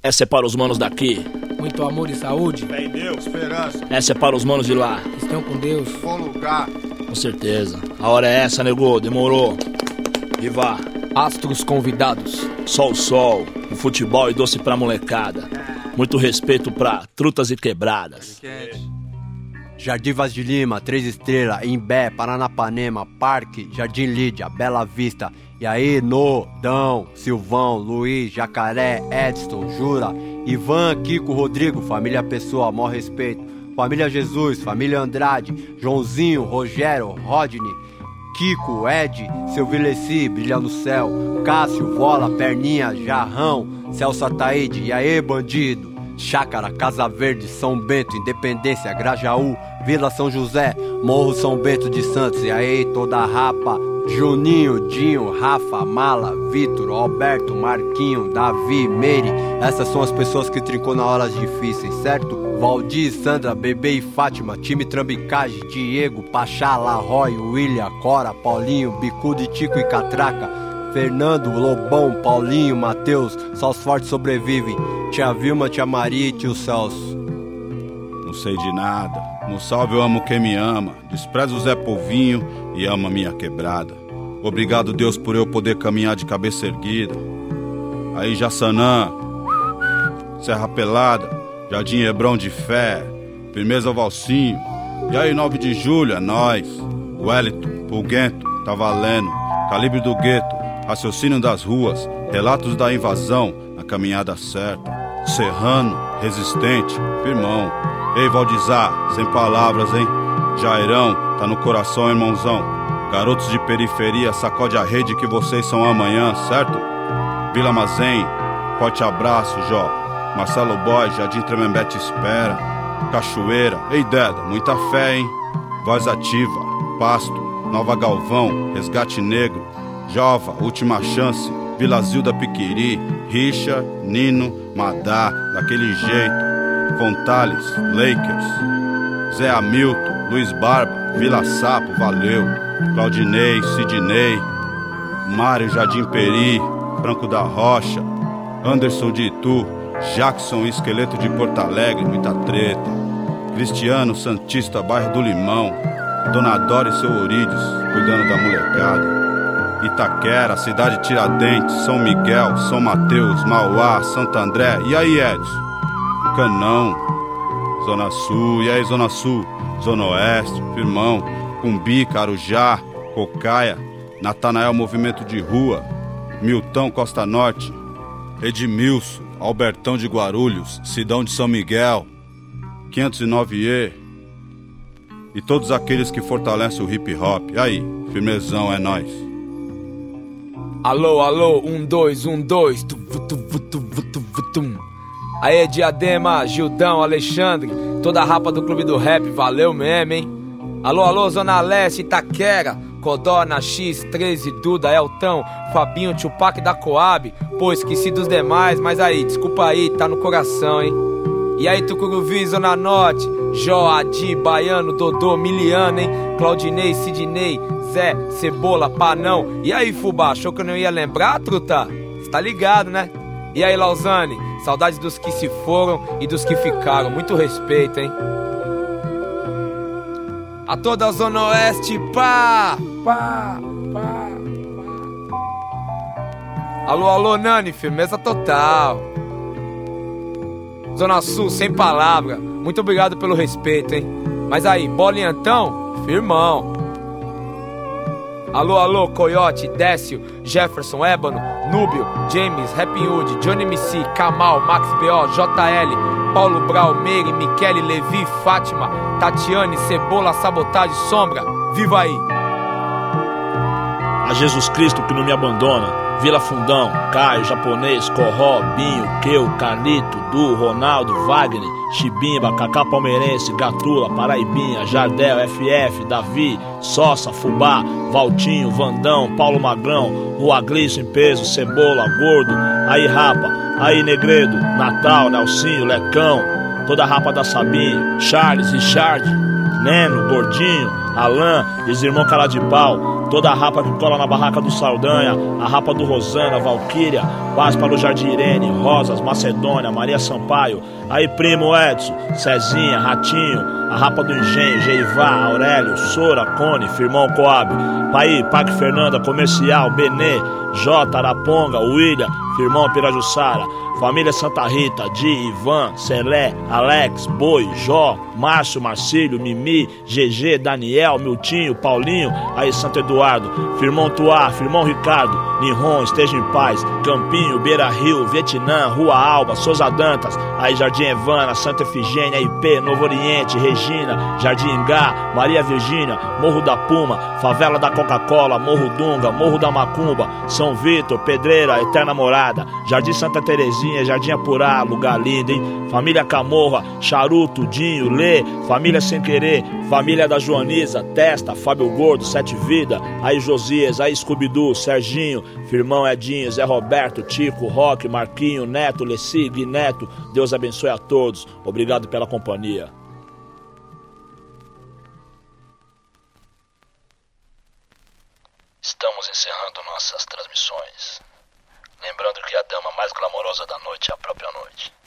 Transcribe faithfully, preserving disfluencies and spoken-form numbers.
Essa é para os manos daqui. Muito amor e saúde. Fé em Deus, esperança. Essa é para os manos de lá. Estão com Deus. Bom lugar. Com certeza. A hora é essa, nego. Demorou. E vá. Astros convidados. Sol, sol. O futebol e doce pra molecada. Muito respeito pra trutas e quebradas. Jardim Vaz de Lima, Três Estrelas, Imbé, Paranapanema, Parque, Jardim Lídia, Bela Vista. E aí, Nodão, Silvão, Luiz, Jacaré, Edson, Jura, Ivan, Kiko, Rodrigo, família Pessoa, maior respeito. Família Jesus, família Andrade, Joãozinho, Rogério, Rodney, Kiko, Ed, Silvileci, Brilha no Céu, Cássio, Vola, Perninha, Jarrão, Celso Ataíde, e aí, bandido? Chácara, Casa Verde, São Bento, Independência, Grajaú, Vila São José, Morro São Bento de Santos, e aí, toda a rapa, Juninho, Dinho, Rafa, Mala, Vitor, Alberto, Marquinho, Davi, Meire. Essas são as pessoas que trincou na horas difíceis, certo? Valdir, Sandra, Bebê e Fátima, time Trambicage, Diego, Pachá, Larroy, William, Cora, Paulinho, Bicudo e Tico e Catraca, Fernando, Lobão, Paulinho, Matheus, só os fortes sobrevivem. Tia Vilma, Tia Maria e Tio Celso. Não sei de nada. No salve eu amo quem me ama. Desprezo o Zé Povinho e amo a minha quebrada. Obrigado, Deus, por eu poder caminhar de cabeça erguida. Aí, Jaçanã, Serra Pelada, Jardim Hebrão de Fé, Firmeza Valsinho. E aí, nove de julho, é nóis. Wellington, Pulguento, tá valendo. Calibre do Gueto, Raciocínio das Ruas, Relatos da Invasão, na caminhada certa. Serrano, resistente, firmão. Ei, Valdizar, sem palavras, hein? Jairão, tá no coração, irmãozão. Garotos de periferia, sacode a rede que vocês são amanhã, certo? Vila Mazem, forte abraço, Jó. Marcelo Boy, Jardim Tremembé te espera. Cachoeira, ei, Deda, muita fé, hein? Voz Ativa, Pasto, Nova Galvão, Resgate Negro, Jova, Última Chance, Vila Zilda Piquiri, Richa, Nino, Madá, daquele jeito, Fontales, Lakers, Zé Hamilton, Luiz Barba, Vila Sapo, valeu, Claudinei, Sidney, Mário Jardim Peri, Franco da Rocha, Anderson de Itu, Jackson Esqueleto de Porto Alegre, muita treta, Cristiano Santista, bairro do Limão, Dona Dora e seu Ourides, cuidando da molecada. Itaquera, Cidade Tiradentes, São Miguel, São Mateus, Mauá, Santo André. E aí, Edson? Canão, Zona Sul. E aí, Zona Sul? Zona Oeste, Firmão, Cumbi, Carujá, Cocaia, Natanael Movimento de Rua, Miltão, Costa Norte, Edmilson, Albertão de Guarulhos, Sidão de São Miguel, quinhentos e nove E e todos aqueles que fortalecem o hip hop. E aí, firmezão, é nóis. Alô, alô, um, dois, um, dois. Tu, tu, tu, tu, tu, tu, tu. Aê, Diadema, Gildão, Alexandre, toda a rapa do Clube do Rap, valeu mesmo, hein? Alô, alô, Zona Leste, Itaquera, Codorna, X, treze, Duda, Eltão, Fabinho, Tupac da Coab. Pô, esqueci dos demais, mas aí, desculpa aí, tá no coração, hein? E aí, Tucuruvi, Zona Norte, Jó, Adi, Baiano, Dodô, Miliano, hein? Claudinei, Sidney, Zé, Cebola, Panão. E aí, Fubá, achou que eu não ia lembrar, truta? Cê tá ligado, né? E aí, Lausanne, saudades dos que se foram e dos que ficaram. Muito respeito, hein? A toda a Zona Oeste, pá! Pá, pá, pá. Alô, alô, Nani, firmeza total. Zona Sul, sem palavra. Muito obrigado pelo respeito, hein? Mas aí, bola em Antão, firmão. Alô, alô, Coyote, Décio, Jefferson, Ébano, Núbio, James, Rapping Hood, Johnny M C, Kamal, Max B O, J L, Paulo Brau, Meire, Michele, Levi, Fátima, Tatiane, Cebola, Sabotagem, Sombra, viva aí! A Jesus Cristo que não me abandona. Vila Fundão, Caio, Japonês, Corró, Binho, Keu, Carlito, Du, Ronaldo, Wagner, Chibimba, Cacá Palmeirense, Gatula, Paraibinha, Jardel, F F, Davi, Sossa, Fubá, Valtinho, Vandão, Paulo Magrão, Rua Glício em peso, Cebola, Gordo, aí Rapa, aí Negredo, Natal, Nelsinho, Lecão, toda a rapa da Sabinho, Charles, Richard, Neno, Gordinho, Alain, ex-irmão cara de pau, toda a rapa que cola na barraca do Saldanha, a rapa do Rosana, Valquíria, paz para o Jardim Irene, Rosas, Macedônia, Maria Sampaio, aí primo Edson, Cezinha, Ratinho, a rapa do Engenho, Geivá, Aurélio, Sora, Cone, Firmão Coab, Paí, Parque Fernanda, Comercial, Benê, J, Araponga, William, Firmão Pirajussara, família Santa Rita, Di, Ivan, Celé, Alex, Boi, Jó, Márcio, Marcílio, Mimi, G G, Daniel, Miltinho, Paulinho, aí Santo Eduardo, Firmão Tuá, Firmão Ricardo, Nihon, esteja em paz, Campinho, Beira Rio, Vietnã, Rua Alba, Souza Dantas, aí Jardim Evana, Santa Efigênia, I P, Novo Oriente, Regina, Jardim Ingá, Maria Virgínia, Morro da Puma, Favela da Coca-Cola, Morro Dunga, Morro da Macumba, São Vitor, Pedreira, Eterna Morada, Jardim Santa Terezinha, Jardim Apurá, lugar lindo, hein? Família Camorra, Charuto, Dinho, Lê, Família Sem Querer, Família da Joaniza, Testa, Fábio Gordo, Sete Vida, aí Josias, aí Scooby-Doo, Serginho, Firmão Edinho, Zé Roberto, Tico, Roque, Marquinho, Neto, Leci, Gui Neto, Deus abençoe a todos, obrigado pela companhia. Estamos encerrando nossas transmissões. Lembrando que a dama mais glamourosa da noite é a própria noite.